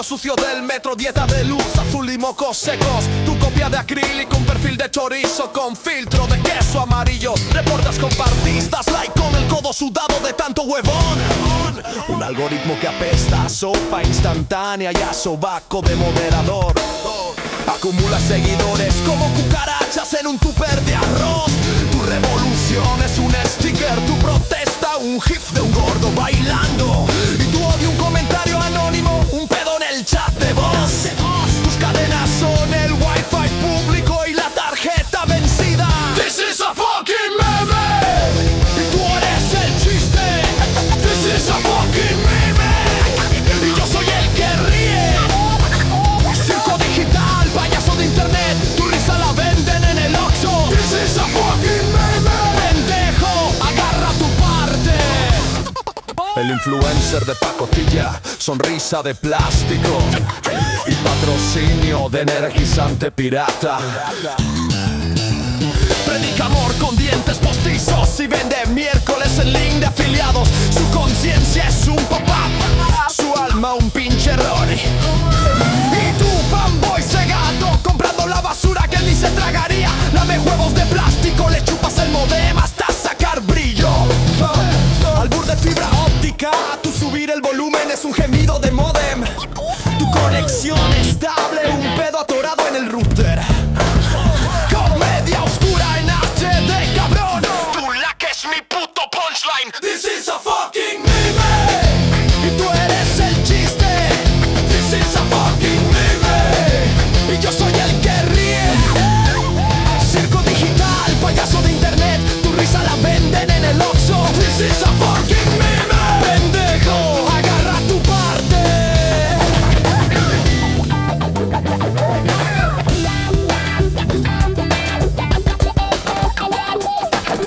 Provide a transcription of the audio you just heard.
sucio del metro, dieta de luz, azul y mocos secos. Tu copia de acrílico, un perfil de chorizo con filtro de queso amarillo. Reportas compartistas, like con el codo sudado de tanto huevón. Un algoritmo que apesta a sopa instantánea y a sobaco de moderador. Acumula seguidores como cucarachas en un tupper de arroz. Tu revolución es un sticker, tu protesta un gif de un gordo bailando. Y tu odio un comentario anónimo, un pedo en el chat de voz. Tus cadenas son el wifi público y la tarjeta vencida. This is a fucking meme. Y tú eres el chiste. This is a fucking meme. Y yo soy el que ríe. Circo digital, payaso de internet, tu risa la venden en el Oxxo. This is a fucking meme. Pendejo, agarra tu parte. El influencer de pacotilla, sonrisa de plástico y patrocinio de energizante pirata. Predica amor con dientes postizos y vende miércoles en link de afiliados. Su conciencia es un papá, su alma un pinche Ronnie. Y tu fanboy cegato comprando la basura que ni se tragaría. Lame huevos de plástico, le chupas el modem hasta sacar brillo. Albur de fibra óptica, tu subir el volumen es un gemido de modem. Tu conexión estable, un pedo atorado en el router. Comedia oscura en HD, cabrón. Tu la que es mi puto punchline. This is a fucking